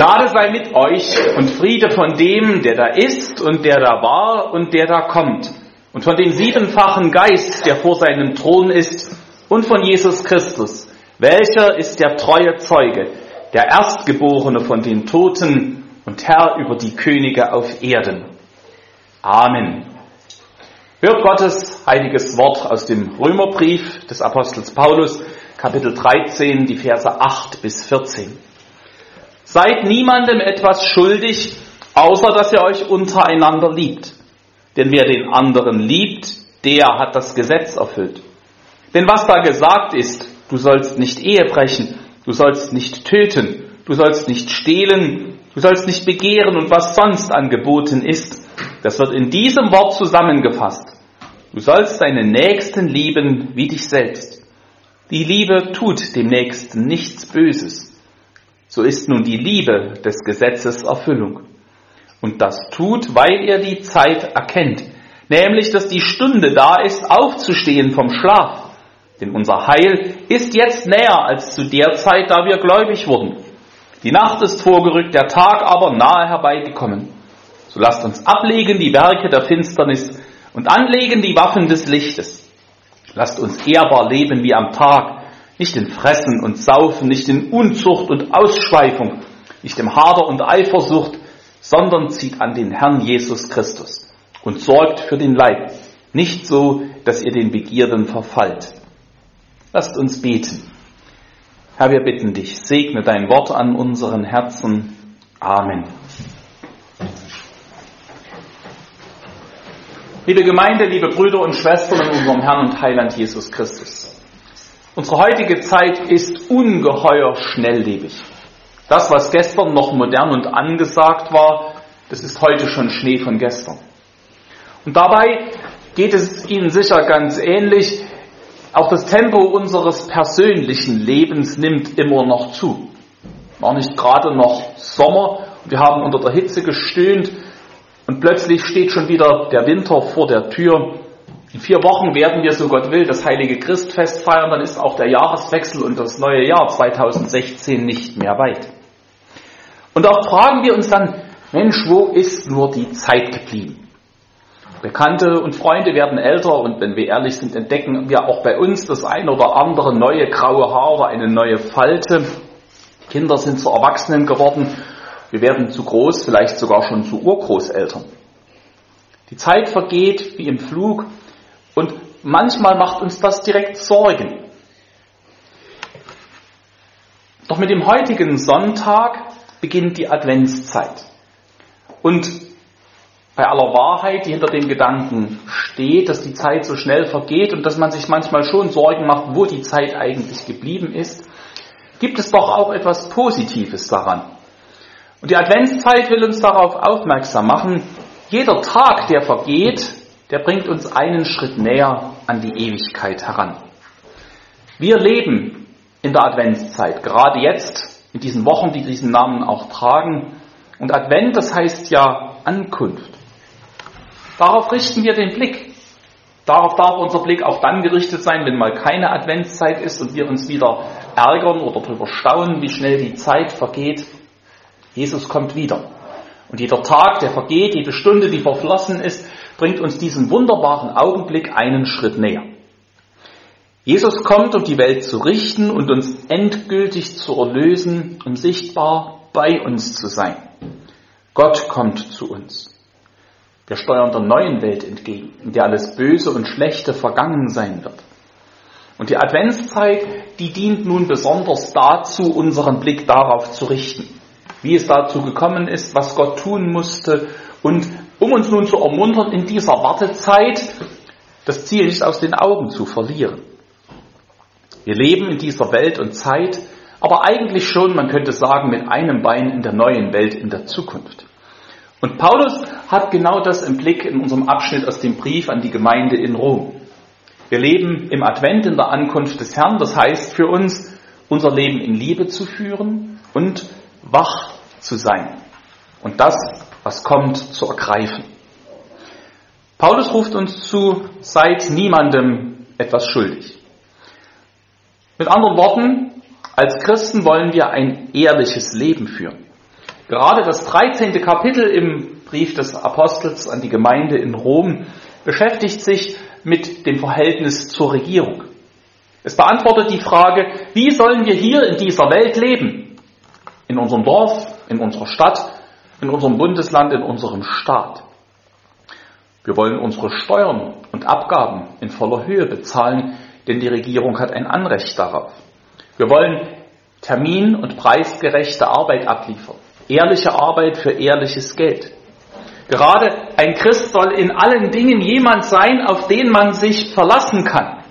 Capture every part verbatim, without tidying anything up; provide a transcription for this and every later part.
Gnade sei mit euch und Friede von dem, der da ist und der da war und der da kommt, und von dem siebenfachen Geist, der vor seinem Thron ist, und von Jesus Christus, welcher ist der treue Zeuge, der Erstgeborene von den Toten und Herr über die Könige auf Erden. Amen. Hört Gottes heiliges Wort aus dem Römerbrief des Apostels Paulus, Kapitel dreizehn, die Verse acht bis vierzehn. Seid niemandem etwas schuldig, außer dass ihr euch untereinander liebt. Denn wer den anderen liebt, der hat das Gesetz erfüllt. Denn was da gesagt ist, du sollst nicht Ehe brechen, du sollst nicht töten, du sollst nicht stehlen, du sollst nicht begehren und was sonst angeboten ist, das wird in diesem Wort zusammengefasst. Du sollst deinen Nächsten lieben wie dich selbst. Die Liebe tut dem Nächsten nichts Böses. So ist nun die Liebe des Gesetzes Erfüllung. Und das tut, weil ihr die Zeit erkennt, nämlich, dass die Stunde da ist, aufzustehen vom Schlaf. Denn unser Heil ist jetzt näher als zu der Zeit, da wir gläubig wurden. Die Nacht ist vorgerückt, der Tag aber nahe herbeigekommen. So lasst uns ablegen die Werke der Finsternis und anlegen die Waffen des Lichtes. Lasst uns ehrbar leben wie am Tag, nicht in Fressen und Saufen, nicht in Unzucht und Ausschweifung, nicht in Hader und Eifersucht, sondern zieht an den Herrn Jesus Christus und sorgt für den Leib, nicht so, dass ihr den Begierden verfallt. Lasst uns beten. Herr, wir bitten dich, segne dein Wort an unseren Herzen. Amen. Liebe Gemeinde, liebe Brüder und Schwestern in unserem Herrn und Heiland Jesus Christus. Unsere heutige Zeit ist ungeheuer schnelllebig. Das, was gestern noch modern und angesagt war, das ist heute schon Schnee von gestern. Und dabei geht es Ihnen sicher ganz ähnlich. Auch das Tempo unseres persönlichen Lebens nimmt immer noch zu. War nicht gerade noch Sommer, wir haben unter der Hitze gestöhnt und plötzlich steht schon wieder der Winter vor der Tür. In vier Wochen werden wir, so Gott will, das heilige Christfest feiern, dann ist auch der Jahreswechsel und das neue Jahr zweitausendsechzehn nicht mehr weit. Und auch fragen wir uns dann, Mensch, wo ist nur die Zeit geblieben? Bekannte und Freunde werden älter und wenn wir ehrlich sind, entdecken wir auch bei uns das ein oder andere neue graue Haar oder eine neue Falte. Kinder sind zu Erwachsenen geworden, wir werden zu groß, vielleicht sogar schon zu Urgroßeltern. Die Zeit vergeht wie im Flug. Und manchmal macht uns das direkt Sorgen. Doch mit dem heutigen Sonntag beginnt die Adventszeit. Und bei aller Wahrheit, die hinter dem Gedanken steht, dass die Zeit so schnell vergeht und dass man sich manchmal schon Sorgen macht, wo die Zeit eigentlich geblieben ist, gibt es doch auch etwas Positives daran. Und die Adventszeit will uns darauf aufmerksam machen, jeder Tag, der vergeht, der bringt uns einen Schritt näher an die Ewigkeit heran. Wir leben in der Adventszeit, gerade jetzt, in diesen Wochen, die diesen Namen auch tragen. Und Advent, das heißt ja Ankunft. Darauf richten wir den Blick. Darauf darf unser Blick auch dann gerichtet sein, wenn mal keine Adventszeit ist und wir uns wieder ärgern oder darüber staunen, wie schnell die Zeit vergeht. Jesus kommt wieder. Und jeder Tag, der vergeht, jede Stunde, die verflossen ist, bringt uns diesen wunderbaren Augenblick einen Schritt näher. Jesus kommt, um die Welt zu richten und uns endgültig zu erlösen, um sichtbar bei uns zu sein. Gott kommt zu uns. Wir steuern der neuen Welt entgegen, in der alles Böse und Schlechte vergangen sein wird. Und die Adventszeit, die dient nun besonders dazu, unseren Blick darauf zu richten, wie es dazu gekommen ist, was Gott tun musste und um uns nun zu ermuntern, in dieser Wartezeit das Ziel nicht aus den Augen zu verlieren. Wir leben in dieser Welt und Zeit, aber eigentlich schon, man könnte sagen, mit einem Bein in der neuen Welt, in der Zukunft. Und Paulus hat genau das im Blick in unserem Abschnitt aus dem Brief an die Gemeinde in Rom. Wir leben im Advent in der Ankunft des Herrn, das heißt für uns, unser Leben in Liebe zu führen und wach zu sein und das, was kommt, zu ergreifen. Paulus ruft uns zu, seid niemandem etwas schuldig. Mit anderen Worten, als Christen wollen wir ein ehrliches Leben führen. Gerade das dreizehnte Kapitel im Brief des Apostels an die Gemeinde in Rom beschäftigt sich mit dem Verhältnis zur Regierung. Es beantwortet die Frage, wie sollen wir hier in dieser Welt leben? In unserem Dorf, in unserer Stadt, in unserem Bundesland, in unserem Staat. Wir wollen unsere Steuern und Abgaben in voller Höhe bezahlen, denn die Regierung hat ein Anrecht darauf. Wir wollen termin- und preisgerechte Arbeit abliefern. Ehrliche Arbeit für ehrliches Geld. Gerade ein Christ soll in allen Dingen jemand sein, auf den man sich verlassen kann.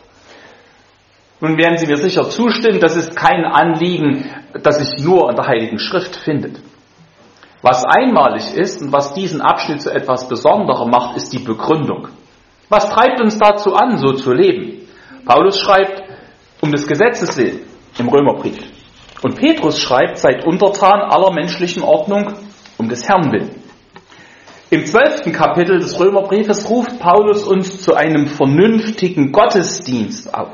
Nun werden Sie mir sicher zustimmen, das ist kein Anliegen, das sich nur in der Heiligen Schrift findet. Was einmalig ist und was diesen Abschnitt zu etwas Besonderem macht, ist die Begründung. Was treibt uns dazu an, so zu leben? Paulus schreibt, um des Gesetzes willen im Römerbrief. Und Petrus schreibt, seid untertan aller menschlichen Ordnung um des Herrn willen. Im zwölften Kapitel des Römerbriefes ruft Paulus uns zu einem vernünftigen Gottesdienst auf.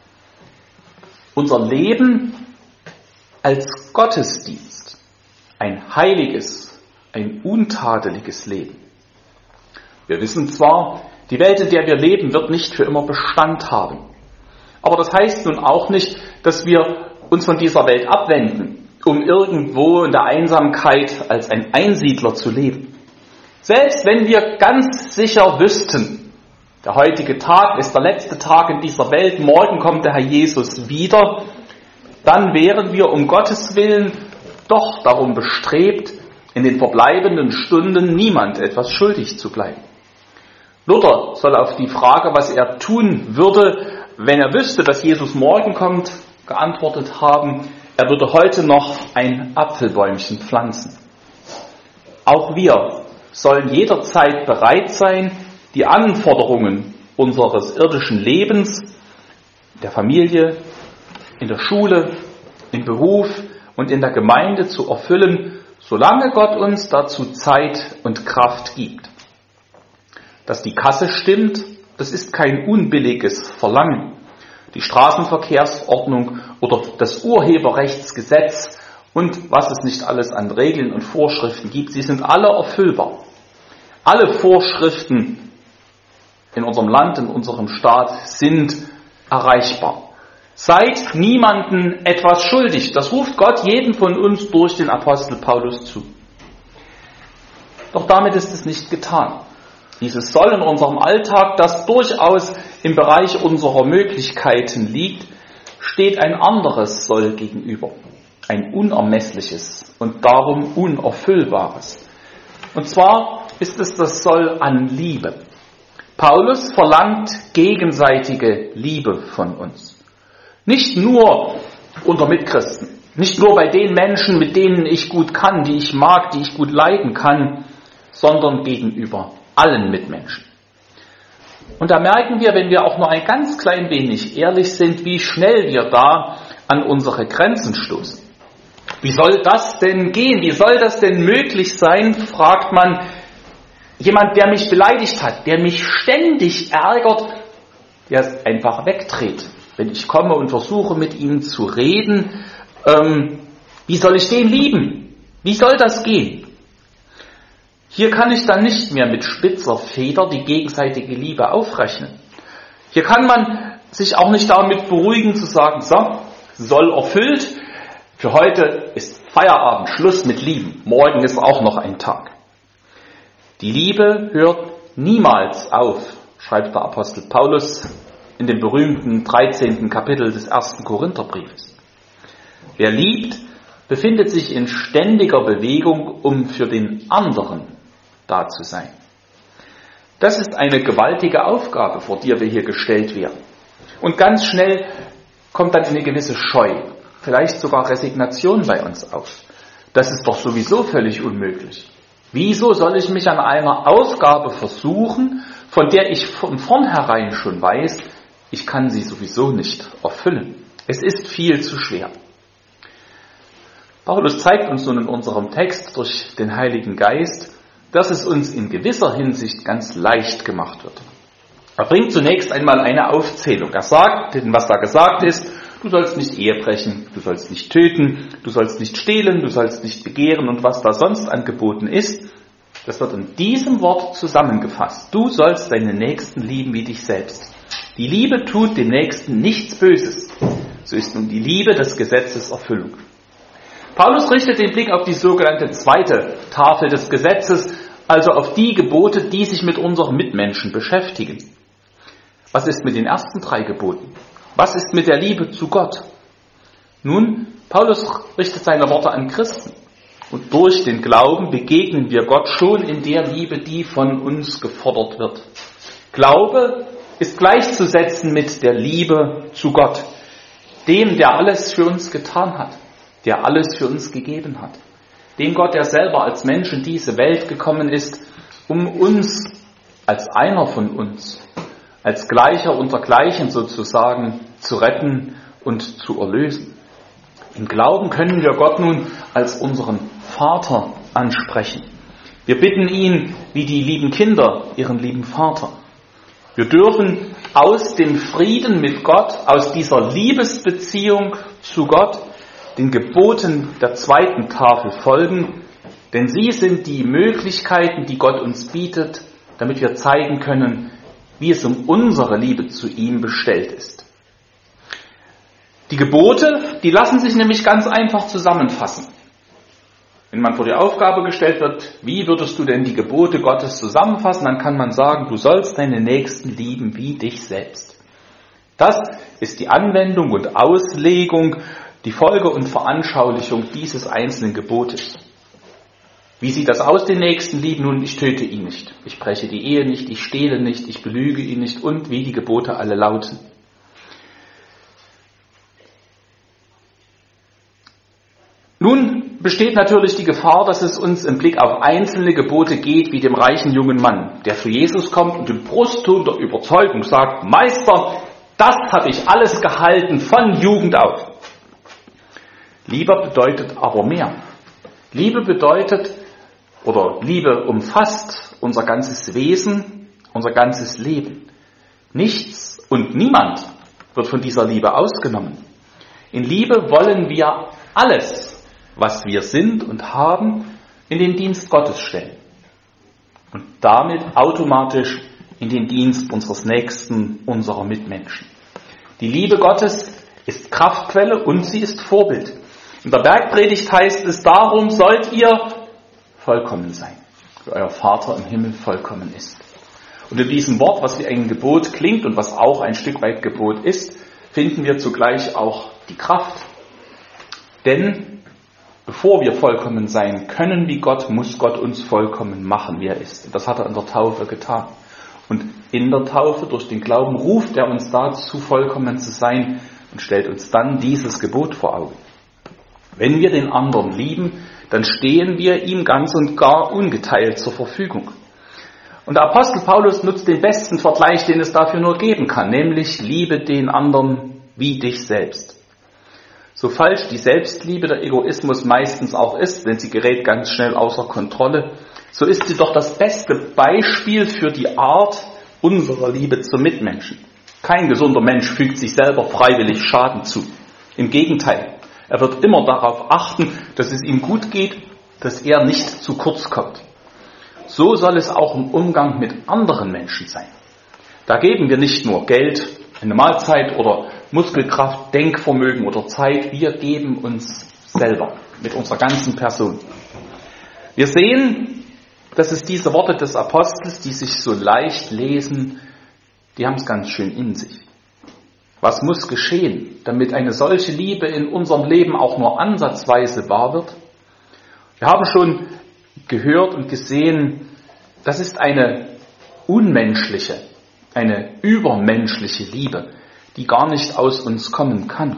Unser Leben als Gottesdienst, ein heiliges, ein untadeliges Leben. Wir wissen zwar, die Welt, in der wir leben, wird nicht für immer Bestand haben. Aber das heißt nun auch nicht, dass wir uns von dieser Welt abwenden, um irgendwo in der Einsamkeit als ein Einsiedler zu leben. Selbst wenn wir ganz sicher wüssten, der heutige Tag ist der letzte Tag in dieser Welt, morgen kommt der Herr Jesus wieder, dann wären wir um Gottes Willen doch darum bestrebt, in den verbleibenden Stunden niemand etwas schuldig zu bleiben. Luther soll auf die Frage, was er tun würde, wenn er wüsste, dass Jesus morgen kommt, geantwortet haben, er würde heute noch ein Apfelbäumchen pflanzen. Auch wir sollen jederzeit bereit sein, die Anforderungen unseres irdischen Lebens, der Familie, in der Schule, im Beruf und in der Gemeinde zu erfüllen, solange Gott uns dazu Zeit und Kraft gibt. Dass die Kasse stimmt, das ist kein unbilliges Verlangen. Die Straßenverkehrsordnung oder das Urheberrechtsgesetz und was es nicht alles an Regeln und Vorschriften gibt, sie sind alle erfüllbar. Alle Vorschriften in unserem Land, in unserem Staat sind erreichbar. Seid niemanden etwas schuldig. Das ruft Gott jedem von uns durch den Apostel Paulus zu. Doch damit ist es nicht getan. Dieses Soll in unserem Alltag, das durchaus im Bereich unserer Möglichkeiten liegt, steht ein anderes Soll gegenüber. Ein unermessliches und darum unerfüllbares. Und zwar ist es das Soll an Liebe. Paulus verlangt gegenseitige Liebe von uns. Nicht nur unter Mitchristen, nicht nur bei den Menschen, mit denen ich gut kann, die ich mag, die ich gut leiden kann, sondern gegenüber allen Mitmenschen. Und da merken wir, wenn wir auch nur ein ganz klein wenig ehrlich sind, wie schnell wir da an unsere Grenzen stoßen. Wie soll das denn gehen? Wie soll das denn möglich sein, fragt man, jemand, der mich beleidigt hat, der mich ständig ärgert, der einfach wegdreht. Wenn ich komme und versuche, mit ihm zu reden, ähm, wie soll ich den lieben? Wie soll das gehen? Hier kann ich dann nicht mehr mit spitzer Feder die gegenseitige Liebe aufrechnen. Hier kann man sich auch nicht damit beruhigen zu sagen, so, Soll erfüllt, für heute ist Feierabend, Schluss mit Lieben, morgen ist auch noch ein Tag. Die Liebe hört niemals auf, schreibt der Apostel Paulus in dem berühmten dreizehnten Kapitel des ersten Korintherbriefes. Wer liebt, befindet sich in ständiger Bewegung, um für den anderen da zu sein. Das ist eine gewaltige Aufgabe, vor die wir hier gestellt werden. Und ganz schnell kommt dann eine gewisse Scheu, vielleicht sogar Resignation bei uns auf. Das ist doch sowieso völlig unmöglich. Wieso soll ich mich an einer Aufgabe versuchen, von der ich von vornherein schon weiß, ich kann sie sowieso nicht erfüllen? Es ist viel zu schwer. Paulus zeigt uns nun in unserem Text durch den Heiligen Geist, dass es uns in gewisser Hinsicht ganz leicht gemacht wird. Er bringt zunächst einmal eine Aufzählung. Er sagt, was da gesagt ist, Du sollst nicht Ehe brechen, du sollst nicht töten, du sollst nicht stehlen, du sollst nicht begehren und was da sonst angeboten ist. Das wird in diesem Wort zusammengefasst. Du sollst deinen Nächsten lieben wie dich selbst. Die Liebe tut dem Nächsten nichts Böses. So ist nun die Liebe des Gesetzes Erfüllung. Paulus richtet den Blick auf die sogenannte zweite Tafel des Gesetzes, also auf die Gebote, die sich mit unseren Mitmenschen beschäftigen. Was ist mit den ersten drei Geboten? Was ist mit der Liebe zu Gott? Nun, Paulus richtet seine Worte an Christen. Und durch den Glauben begegnen wir Gott schon in der Liebe, die von uns gefordert wird. Glaube ist gleichzusetzen mit der Liebe zu Gott, dem, der alles für uns getan hat, der alles für uns gegeben hat. Dem Gott, der selber als Mensch in diese Welt gekommen ist, um uns als einer von uns, als Gleicher unter Gleichen sozusagen, zu retten und zu erlösen. Im Glauben können wir Gott nun als unseren Vater ansprechen. Wir bitten ihn, wie die lieben Kinder, ihren lieben Vater. Wir dürfen aus dem Frieden mit Gott, aus dieser Liebesbeziehung zu Gott, den Geboten der zweiten Tafel folgen, denn sie sind die Möglichkeiten, die Gott uns bietet, damit wir zeigen können, wie es um unsere Liebe zu ihm bestellt ist. Die Gebote, die lassen sich nämlich ganz einfach zusammenfassen. Wenn man vor die Aufgabe gestellt wird, wie würdest du denn die Gebote Gottes zusammenfassen, dann kann man sagen, du sollst deinen Nächsten lieben wie dich selbst. Das ist die Anwendung und Auslegung, die Folge und Veranschaulichung dieses einzelnen Gebotes. Wie sieht das aus, den Nächsten lieben? Nun, ich töte ihn nicht, ich breche die Ehe nicht, ich stehle nicht, ich belüge ihn nicht und wie die Gebote alle lauten. Nun besteht natürlich die Gefahr, dass es uns im Blick auf einzelne Gebote geht, wie dem reichen jungen Mann, der zu Jesus kommt und im Brustton der Überzeugung sagt, Meister, das habe ich alles gehalten von Jugend auf. Liebe bedeutet aber mehr. Liebe bedeutet, oder Liebe umfasst unser ganzes Wesen, unser ganzes Leben. Nichts und niemand wird von dieser Liebe ausgenommen. In Liebe wollen wir alles, was wir sind und haben, in den Dienst Gottes stellen. Und damit automatisch in den Dienst unseres Nächsten, unserer Mitmenschen. Die Liebe Gottes ist Kraftquelle und sie ist Vorbild. In der Bergpredigt heißt es, darum sollt ihr vollkommen sein, wie euer Vater im Himmel vollkommen ist. Und in diesem Wort, was wie ein Gebot klingt und was auch ein Stück weit Gebot ist, finden wir zugleich auch die Kraft. Denn bevor wir vollkommen sein können wie Gott, muss Gott uns vollkommen machen, wie er ist. Und das hat er in der Taufe getan. Und in der Taufe, durch den Glauben, ruft er uns dazu, vollkommen zu sein und stellt uns dann dieses Gebot vor Augen. Wenn wir den anderen lieben, dann stehen wir ihm ganz und gar ungeteilt zur Verfügung. Und der Apostel Paulus nutzt den besten Vergleich, den es dafür nur geben kann, nämlich liebe den anderen wie dich selbst. So falsch die Selbstliebe, der Egoismus meistens auch ist, denn sie gerät ganz schnell außer Kontrolle, so ist sie doch das beste Beispiel für die Art unserer Liebe zum Mitmenschen. Kein gesunder Mensch fügt sich selber freiwillig Schaden zu. Im Gegenteil, er wird immer darauf achten, dass es ihm gut geht, dass er nicht zu kurz kommt. So soll es auch im Umgang mit anderen Menschen sein. Da geben wir nicht nur Geld, eine Mahlzeit oder Muskelkraft, Denkvermögen oder Zeit, wir geben uns selber mit unserer ganzen Person. Wir sehen, dass es diese Worte des Apostels, die sich so leicht lesen, die haben es ganz schön in sich. Was muss geschehen, damit eine solche Liebe in unserem Leben auch nur ansatzweise wahr wird? Wir haben schon gehört und gesehen, das ist eine unmenschliche, eine übermenschliche Liebe, die gar nicht aus uns kommen kann.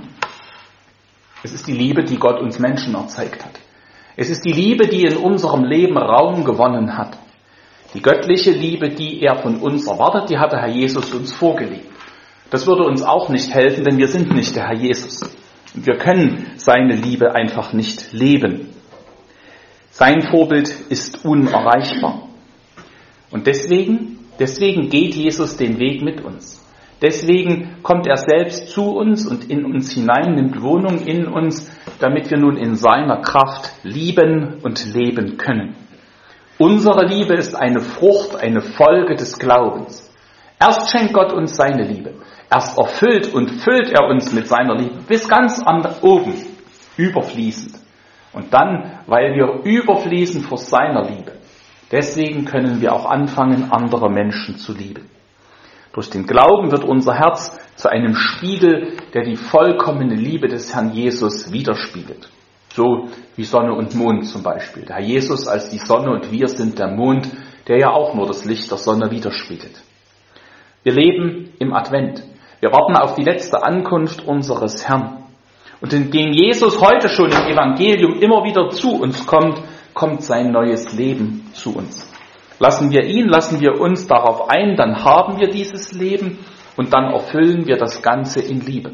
Es ist die Liebe, die Gott uns Menschen erzeigt hat. Es ist die Liebe, die in unserem Leben Raum gewonnen hat. Die göttliche Liebe, die er von uns erwartet, die hat der Herr Jesus uns vorgelebt. Das würde uns auch nicht helfen, denn wir sind nicht der Herr Jesus. Und wir können seine Liebe einfach nicht leben. Sein Vorbild ist unerreichbar. Und deswegen, deswegen geht Jesus den Weg mit uns. Deswegen kommt er selbst zu uns und in uns hinein, nimmt Wohnung in uns, damit wir nun in seiner Kraft lieben und leben können. Unsere Liebe ist eine Frucht, eine Folge des Glaubens. Erst schenkt Gott uns seine Liebe. Erst erfüllt und füllt er uns mit seiner Liebe bis ganz an oben, überfließend. Und dann, weil wir überfließen vor seiner Liebe. Deswegen können wir auch anfangen, andere Menschen zu lieben. Durch den Glauben wird unser Herz zu einem Spiegel, der die vollkommene Liebe des Herrn Jesus widerspiegelt. So wie Sonne und Mond zum Beispiel. Der Herr Jesus als die Sonne und wir sind der Mond, der ja auch nur das Licht der Sonne widerspiegelt. Wir leben im Advent. Wir warten auf die letzte Ankunft unseres Herrn. Und indem Jesus heute schon im Evangelium immer wieder zu uns kommt, kommt sein neues Leben zu uns. Lassen wir ihn, lassen wir uns darauf ein, dann haben wir dieses Leben und dann erfüllen wir das Ganze in Liebe.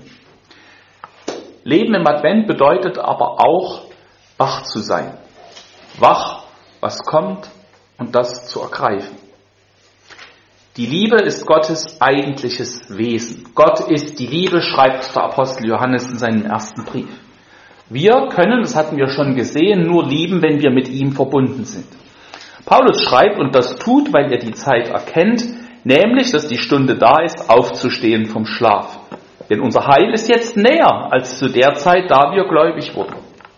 Leben im Advent bedeutet aber auch, wach zu sein. Wach, was kommt und das zu ergreifen. Die Liebe ist Gottes eigentliches Wesen. Gott ist die Liebe, schreibt der Apostel Johannes in seinem ersten Brief. Wir können, das hatten wir schon gesehen, nur lieben, wenn wir mit ihm verbunden sind. Paulus schreibt, und das tut, weil er die Zeit erkennt, nämlich, dass die Stunde da ist, aufzustehen vom Schlaf. Denn unser Heil ist jetzt näher als zu der Zeit, da wir gläubig wurden.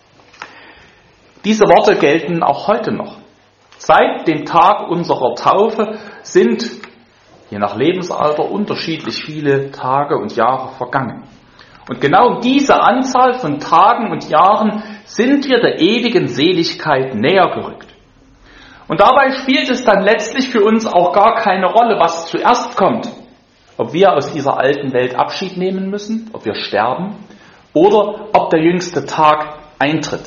Diese Worte gelten auch heute noch. Seit dem Tag unserer Taufe sind, je nach Lebensalter, unterschiedlich viele Tage und Jahre vergangen. Und genau diese Anzahl von Tagen und Jahren sind wir der ewigen Seligkeit näher gerückt. Und dabei spielt es dann letztlich für uns auch gar keine Rolle, was zuerst kommt. Ob wir aus dieser alten Welt Abschied nehmen müssen, ob wir sterben oder ob der jüngste Tag eintritt.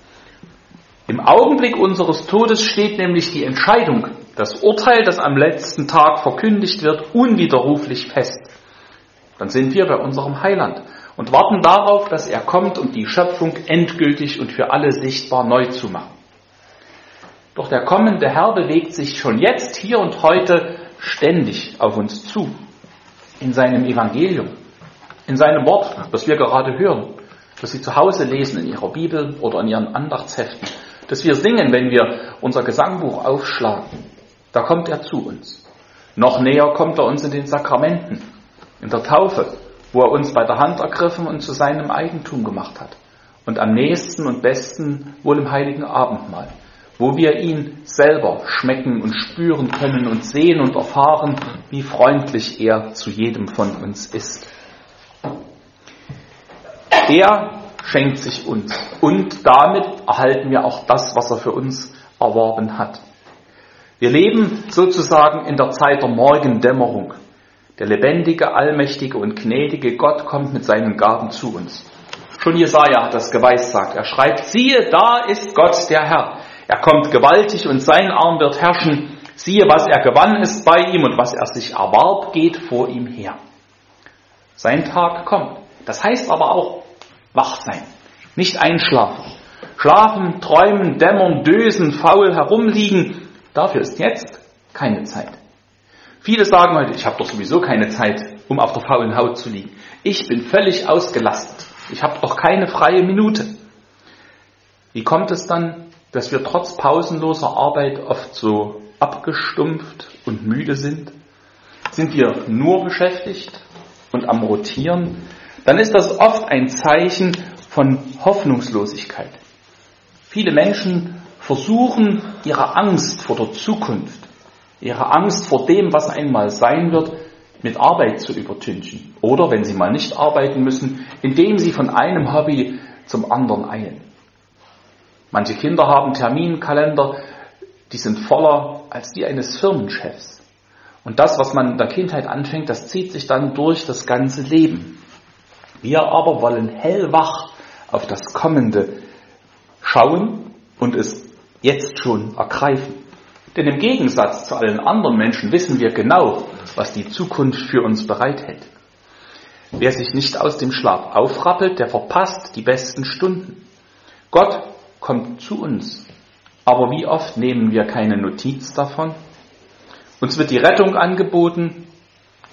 Im Augenblick unseres Todes steht nämlich die Entscheidung, das Urteil, das am letzten Tag verkündigt wird, unwiderruflich fest. Dann sind wir bei unserem Heiland und warten darauf, dass er kommt, um die Schöpfung endgültig und für alle sichtbar neu zu machen. Doch der kommende Herr bewegt sich schon jetzt, hier und heute, ständig auf uns zu. In seinem Evangelium, in seinem Wort, das wir gerade hören, das Sie zu Hause lesen in Ihrer Bibel oder in Ihren Andachtsheften, das wir singen, wenn wir unser Gesangbuch aufschlagen. Da kommt er zu uns. Noch näher kommt er uns in den Sakramenten, in der Taufe, wo er uns bei der Hand ergriffen und zu seinem Eigentum gemacht hat. Und am nächsten und besten wohl im Heiligen Abendmahl, wo wir ihn selber schmecken und spüren können und sehen und erfahren, wie freundlich er zu jedem von uns ist. Er schenkt sich uns und damit erhalten wir auch das, was er für uns erworben hat. Wir leben sozusagen in der Zeit der Morgendämmerung. Der lebendige, allmächtige und gnädige Gott kommt mit seinen Gaben zu uns. Schon Jesaja hat das geweissagt. Er schreibt, siehe, da ist Gott der Herr. Er kommt gewaltig und sein Arm wird herrschen. Siehe, was er gewann ist bei ihm und was er sich erwarb, geht vor ihm her. Sein Tag kommt. Das heißt aber auch wach sein, nicht einschlafen. Schlafen, träumen, dämmern, dösen, faul herumliegen, dafür ist jetzt keine Zeit. Viele sagen heute, ich habe doch sowieso keine Zeit, um auf der faulen Haut zu liegen. Ich bin völlig ausgelastet. Ich habe doch keine freie Minute. Wie kommt es dann, dass wir trotz pausenloser Arbeit oft so abgestumpft und müde sind? Sind wir nur beschäftigt und am Rotieren? Dann ist das oft ein Zeichen von Hoffnungslosigkeit. Viele Menschen versuchen, ihre Angst vor der Zukunft, ihre Angst vor dem, was einmal sein wird, mit Arbeit zu übertünchen. Oder, wenn sie mal nicht arbeiten müssen, indem sie von einem Hobby zum anderen eilen. Manche Kinder haben Terminkalender, die sind voller als die eines Firmenchefs. Und das, was man in der Kindheit anfängt, das zieht sich dann durch das ganze Leben. Wir aber wollen hellwach auf das Kommende schauen und es jetzt schon ergreifen. Denn im Gegensatz zu allen anderen Menschen wissen wir genau, was die Zukunft für uns bereithält. Wer sich nicht aus dem Schlaf aufrappelt, der verpasst die besten Stunden. Gott kommt zu uns, aber wie oft nehmen wir keine Notiz davon? Uns wird die Rettung angeboten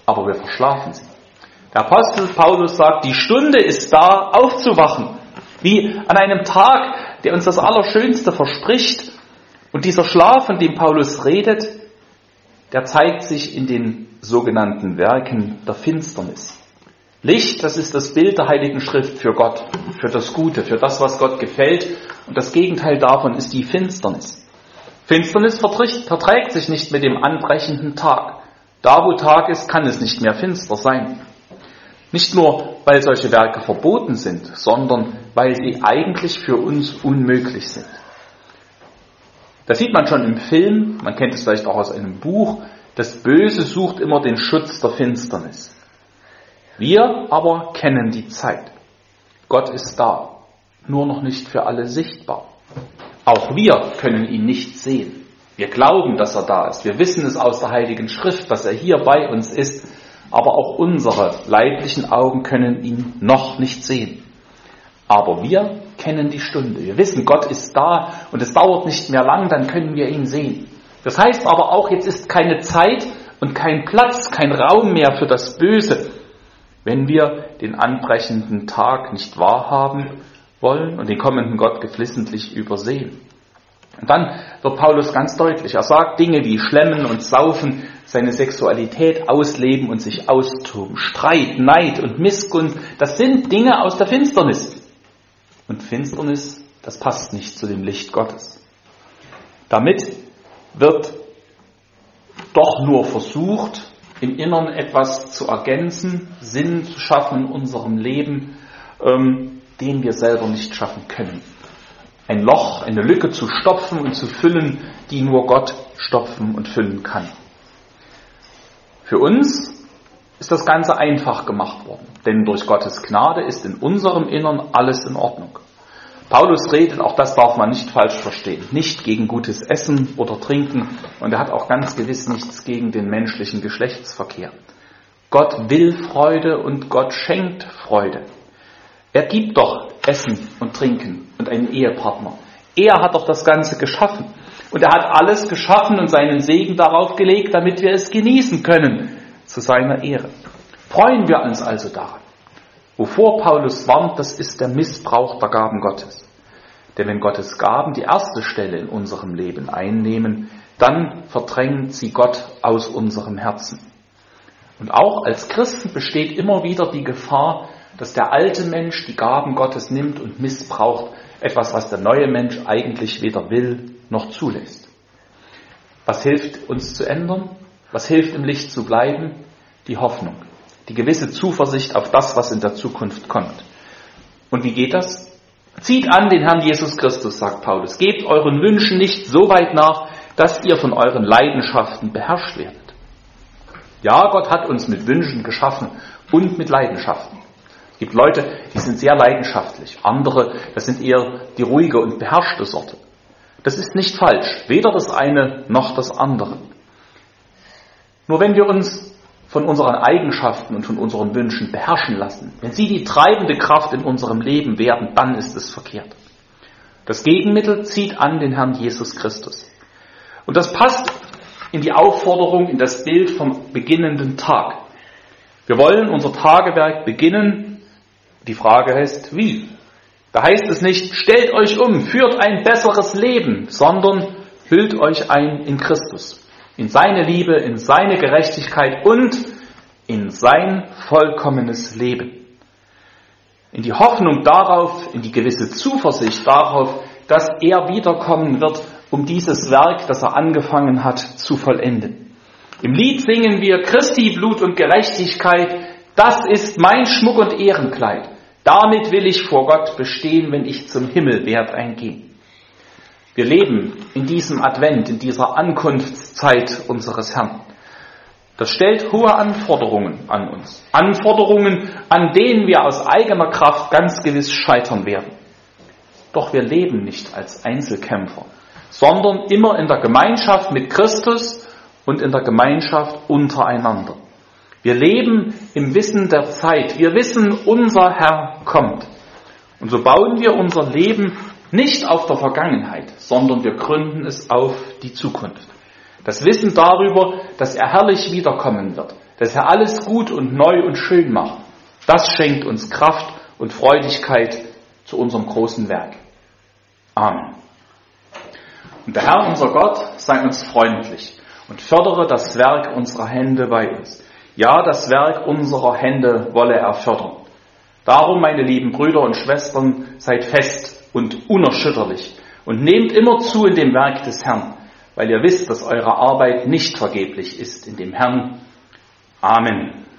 aber wir verschlafen sie. Der Apostel Paulus sagt, die Stunde ist da, aufzuwachen, wie an einem Tag, der uns das Allerschönste verspricht. Und dieser Schlaf, von dem Paulus redet, der zeigt sich in den sogenannten Werken der Finsternis. Licht, das ist das Bild der Heiligen Schrift für Gott, für das Gute, für das, was Gott gefällt. Und das Gegenteil davon ist die Finsternis. Finsternis verträgt sich nicht mit dem anbrechenden Tag. Da, wo Tag ist, kann es nicht mehr finster sein. Nicht nur, weil solche Werke verboten sind, sondern weil sie eigentlich für uns unmöglich sind. Das sieht man schon im Film, man kennt es vielleicht auch aus einem Buch. Das Böse sucht immer den Schutz der Finsternis. Wir aber kennen die Zeit. Gott ist da, nur noch nicht für alle sichtbar. Auch wir können ihn nicht sehen. Wir glauben, dass er da ist. Wir wissen es aus der Heiligen Schrift, dass er hier bei uns ist. Aber auch unsere leiblichen Augen können ihn noch nicht sehen. Aber wir kennen die Stunde. Wir wissen, Gott ist da und es dauert nicht mehr lang, dann können wir ihn sehen. Das heißt aber auch, jetzt ist keine Zeit und kein Platz, kein Raum mehr für das Böse, wenn wir den anbrechenden Tag nicht wahrhaben wollen und den kommenden Gott geflissentlich übersehen. Und dann wird Paulus ganz deutlich, er sagt Dinge wie Schlemmen und Saufen, seine Sexualität ausleben und sich austoben, Streit, Neid und Missgunst, das sind Dinge aus der Finsternis. Und Finsternis, das passt nicht zu dem Licht Gottes. Damit wird doch nur versucht, im Innern etwas zu ergänzen, Sinn zu schaffen in unserem Leben, ähm, den wir selber nicht schaffen können. Ein Loch, eine Lücke zu stopfen und zu füllen, die nur Gott stopfen und füllen kann. Für uns ist das Ganze einfach gemacht worden, denn durch Gottes Gnade ist in unserem Innern alles in Ordnung. Paulus redet, auch das darf man nicht falsch verstehen, nicht gegen gutes Essen oder Trinken und er hat auch ganz gewiss nichts gegen den menschlichen Geschlechtsverkehr. Gott will Freude und Gott schenkt Freude. Er gibt doch Essen und Trinken und einen Ehepartner. Er hat doch das Ganze geschaffen und er hat alles geschaffen und seinen Segen darauf gelegt, damit wir es genießen können, zu seiner Ehre. Freuen wir uns also daran. Wovor Paulus warnt, das ist der Missbrauch der Gaben Gottes. Denn wenn Gottes Gaben die erste Stelle in unserem Leben einnehmen, dann verdrängt sie Gott aus unserem Herzen. Und auch als Christen besteht immer wieder die Gefahr, dass der alte Mensch die Gaben Gottes nimmt und missbraucht, etwas, was der neue Mensch eigentlich weder will noch zulässt. Was hilft uns zu ändern? Was hilft im Licht zu bleiben? Die Hoffnung. Die gewisse Zuversicht auf das, was in der Zukunft kommt. Und wie geht das? Zieht an den Herrn Jesus Christus, sagt Paulus. Gebt euren Wünschen nicht so weit nach, dass ihr von euren Leidenschaften beherrscht werdet. Ja, Gott hat uns mit Wünschen geschaffen und mit Leidenschaften. Es gibt Leute, die sind sehr leidenschaftlich. Andere, das sind eher die ruhige und beherrschte Sorte. Das ist nicht falsch. Weder das eine noch das andere. Nur wenn wir uns von unseren Eigenschaften und von unseren Wünschen beherrschen lassen, wenn sie die treibende Kraft in unserem Leben werden, dann ist es verkehrt. Das Gegenmittel zieht an den Herrn Jesus Christus. Und das passt in die Aufforderung, in das Bild vom beginnenden Tag. Wir wollen unser Tagewerk beginnen. Die Frage heißt, wie? Da heißt es nicht, stellt euch um, führt ein besseres Leben, sondern hüllt euch ein in Christus. In seine Liebe, in seine Gerechtigkeit und in sein vollkommenes Leben. In die Hoffnung darauf, in die gewisse Zuversicht darauf, dass er wiederkommen wird, um dieses Werk, das er angefangen hat, zu vollenden. Im Lied singen wir Christi Blut und Gerechtigkeit, das ist mein Schmuck und Ehrenkleid. Damit will ich vor Gott bestehen, wenn ich zum Himmel werd eingehen. Wir leben in diesem Advent, in dieser Ankunftszeit unseres Herrn. Das stellt hohe Anforderungen an uns. Anforderungen, an denen wir aus eigener Kraft ganz gewiss scheitern werden. Doch wir leben nicht als Einzelkämpfer, sondern immer in der Gemeinschaft mit Christus und in der Gemeinschaft untereinander. Wir leben im Wissen der Zeit. Wir wissen, unser Herr kommt. Und so bauen wir unser Leben nicht auf der Vergangenheit, sondern wir gründen es auf die Zukunft. Das Wissen darüber, dass er herrlich wiederkommen wird, dass er alles gut und neu und schön macht. Das schenkt uns Kraft und Freudigkeit zu unserem großen Werk. Amen. Und der Herr, unser Gott, sei uns freundlich und fördere das Werk unserer Hände bei uns. Ja, das Werk unserer Hände wolle er fördern. Darum, meine lieben Brüder und Schwestern, seid fest und unerschütterlich und nehmt immer zu in dem Werk des Herrn, weil ihr wisst, dass eure Arbeit nicht vergeblich ist in dem Herrn. Amen.